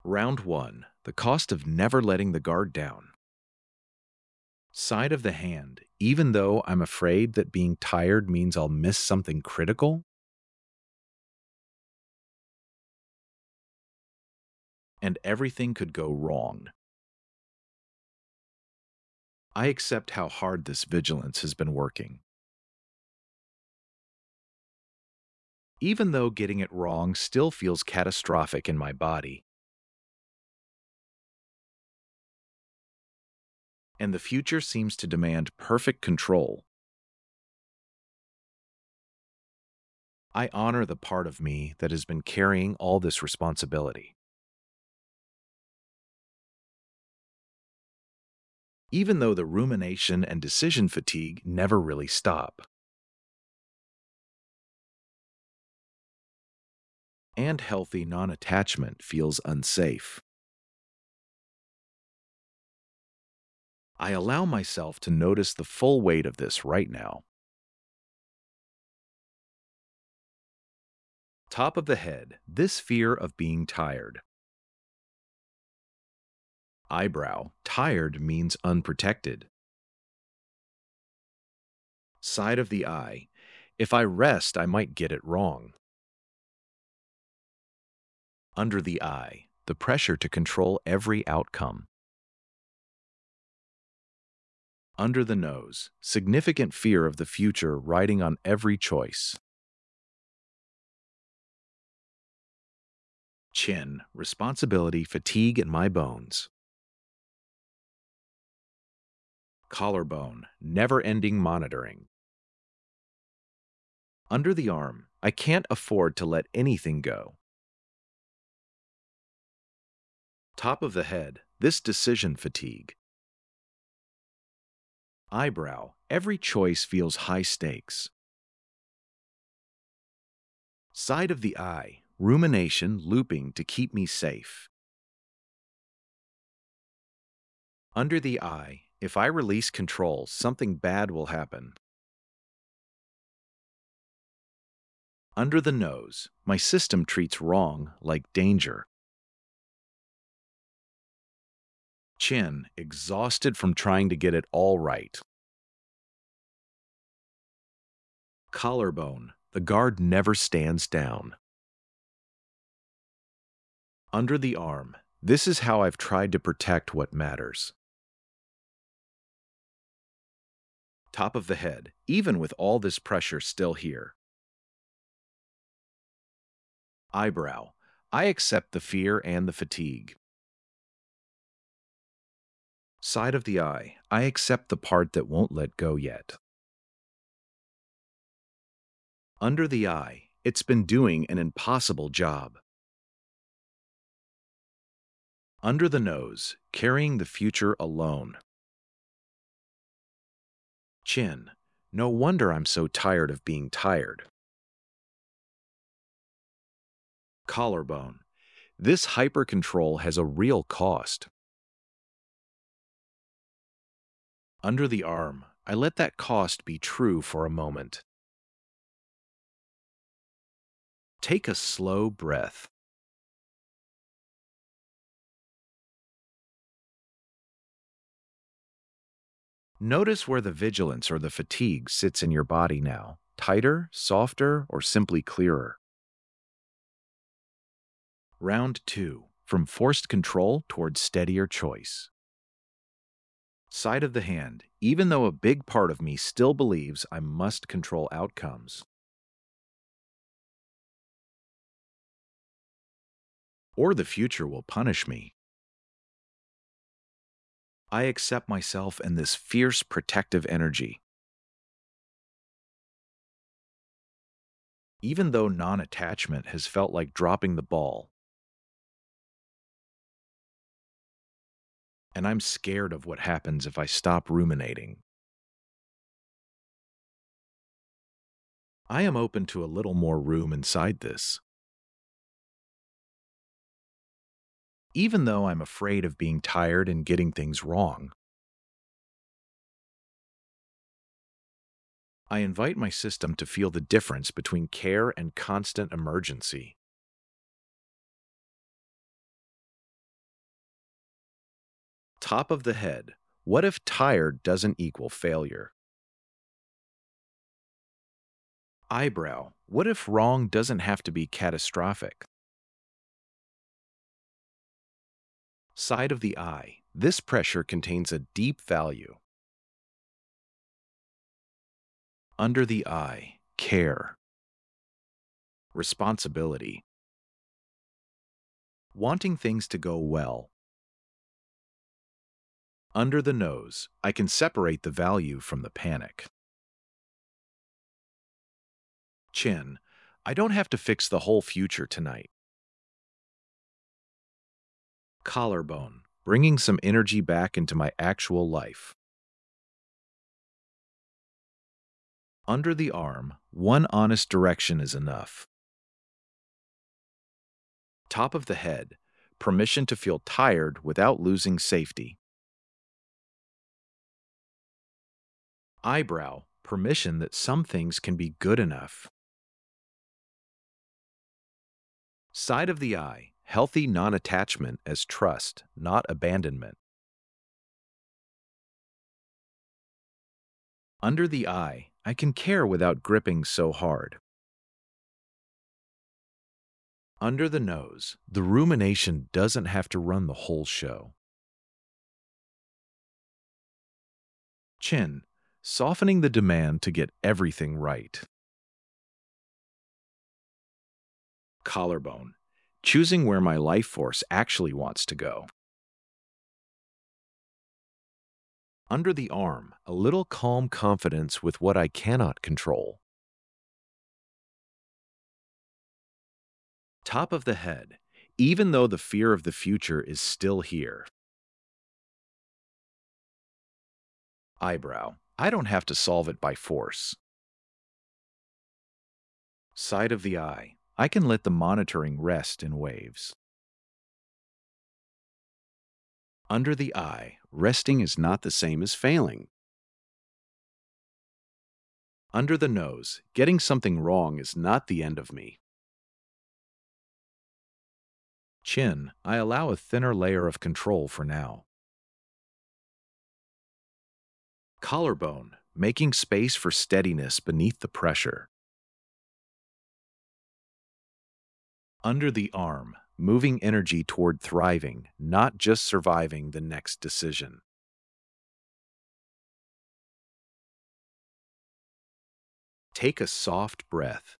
Round 1. The cost of never letting the guard down. Side of the hand. Even though I'm afraid that being tired means I'll miss something critical and everything could go wrong. I accept how hard this vigilance has been working. Even though getting it wrong still feels catastrophic in my body, and the future seems to demand perfect control, I honor the part of me that has been carrying all this responsibility. Even though the rumination and decision fatigue never really stop, and healthy non attachment feels unsafe. I allow myself to notice the full weight of this right now. Top of the head, this fear of being tired. Eyebrow, tired means unprotected. Side of the eye, if I rest, I might get it wrong. Under the eye, the pressure to control every outcome. Under the nose, significant fear of the future riding on every choice. Chin, responsibility, fatigue in my bones. Collarbone, never-ending monitoring. Under the arm, I can't afford to let anything go. Top of the head, this decision fatigue. Eyebrow, every choice feels high stakes. Side of the eye, rumination looping to keep me safe. Under the eye, if I release control, something bad will happen. Under the nose, my system treats wrong like danger. Chin, exhausted from trying to get it all right. Collarbone, the guard never stands down. Under the arm, this is how I've tried to protect what matters. Top of the head, even with all this pressure still here. Eyebrow, I accept the fear and the fatigue. Side of the eye, I accept the part that won't let go yet. Under the eye, it's been doing an impossible job. Under the nose, carrying the future alone. Chin, no wonder I'm so tired of being tired. Collarbone, this hyper-control has a real cost. Under the arm, I let that cost be true for a moment. Take a slow breath. Notice where the vigilance or the fatigue sits in your body now. Tighter, softer, or simply clearer. Round 2. From forced control towards steadier choice. Side of the hand, even though a big part of me still believes I must control outcomes. Or the future will punish me. I accept myself and this fierce protective energy. Even though non-attachment has felt like dropping the ball, and I'm scared of what happens if I stop ruminating. I am open to a little more room inside this. Even though I'm afraid of being tired and getting things wrong, I invite my system to feel the difference between care and constant emergency. Top of the head. What if tired doesn't equal failure? Eyebrow. What if wrong doesn't have to be catastrophic? Side of the eye. This pressure contains a deep value. Under the eye. Care. Responsibility. Wanting things to go well. Under the nose. I can separate the value from the panic. Chin. I don't have to fix the whole future tonight. Collarbone. Bringing some energy back into my actual life. Under the arm. One honest direction is enough. Top of the head. Permission to feel tired without losing safety. Eyebrow. Permission that some things can be good enough. Side of the eye. Healthy non-attachment as trust, not abandonment. Under the eye. I can care without gripping so hard. Under the nose. The rumination doesn't have to run the whole show. Chin. Softening the demand to get everything right. Collarbone. Choosing where my life force actually wants to go. Under the arm. A little calm confidence with what I cannot control. Top of the head. Even though the fear of the future is still here. Eyebrow. I don't have to solve it by force. Side of the eye. I can let the monitoring rest in waves. Under the eye. Resting is not the same as failing. Under the nose. Getting something wrong is not the end of me. Chin. I allow a thinner layer of control for now. Collarbone. Making space for steadiness beneath the pressure. Under the arm. Moving energy toward thriving, not just surviving the next decision. Take a soft breath.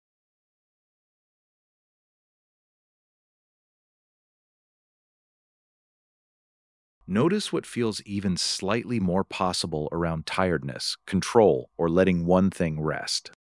Notice what feels even slightly more possible around tiredness, control, or letting one thing rest.